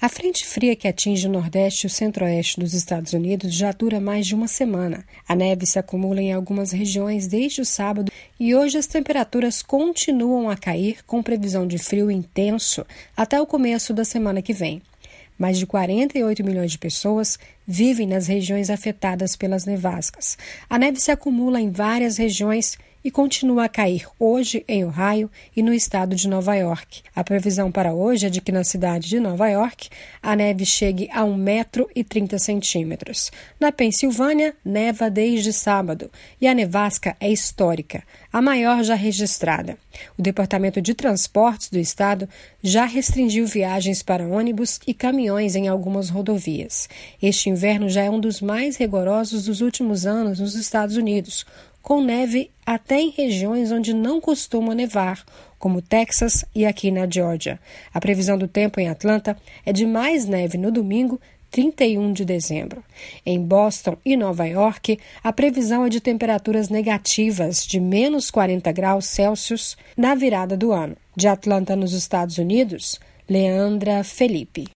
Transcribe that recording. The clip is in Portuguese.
A frente fria que atinge o nordeste e o centro-oeste dos Estados Unidos já dura mais de uma semana. A neve se acumula em algumas regiões desde o sábado e hoje as temperaturas continuam a cair com previsão de frio intenso até o começo da semana que vem. Mais de 48 milhões de pessoas vivem nas regiões afetadas pelas nevascas. A neve se acumula em várias regiões e continua a cair hoje em Ohio e no estado de Nova York. A previsão para hoje é de que na cidade de Nova York a neve chegue a 1,30 m. Na Pensilvânia, neva desde sábado e a nevasca é histórica, a maior já registrada. O Departamento de Transportes do estado já restringiu viagens para ônibus e caminhões em algumas rodovias. Este inverno já é um dos mais rigorosos dos últimos anos nos Estados Unidos, com neve até em regiões onde não costuma nevar, como Texas e aqui na Geórgia. A previsão do tempo em Atlanta é de mais neve no domingo, 31 de dezembro. Em Boston e Nova York, a previsão é de temperaturas negativas de menos 40 graus Celsius na virada do ano. De Atlanta, nos Estados Unidos, Leandra Felipe.